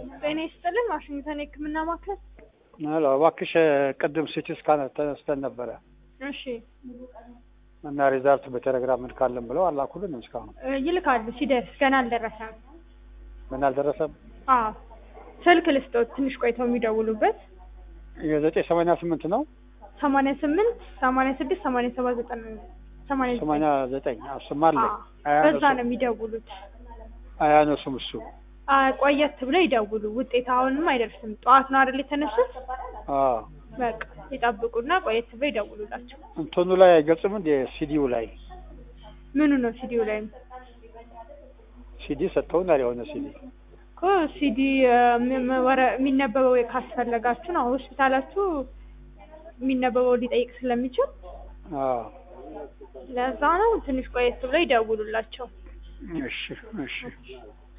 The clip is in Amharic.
ጤና ይስጥልን ዋሽንግተን የህክምና ማዕከል። አሎ እባክሽ ቅድም ሲቲ ስካን ተነስተን ነበረ። እሺ እና ሪዛልት በቴሌግራም እንልካለን ብለው አላኩልን እስካሁን። ይልካሉ ሲደርስ ገና አልደረሰም። ምን አልደረሰም? አዎ ስልክ ልስጦት ትንሽ ቆይተው የሚደውሉበት። የ988 ነው 88 86 87 89 አስማለ በዛ ነው የሚደውሉት። አያነሱም እሱ ቆየት ብለው ይደውሉ። ውጤት አሁንም አይደርስም። ጠዋት ነው አይደል የተነሱት? በቃ ይጠብቁና ቆየት ብለው ይደውሉላቸው። እንትኑ ላይ አይገልጽም እንደ ሲዲው ላይ። ምኑ ነው ሲዲው ላይ? ሲዲ ሰጥተውናል። የሆነ ሲዲ እኮ ሲዲ የሚነበበው ካስፈለጋችሁ ነው። ሆስፒታላችሁ የሚነበበው ሊጠይቅ ስለሚችል ለዛ ነው። ትንሽ ቆየት ብለው ይደውሉላቸው። እሺ እሺ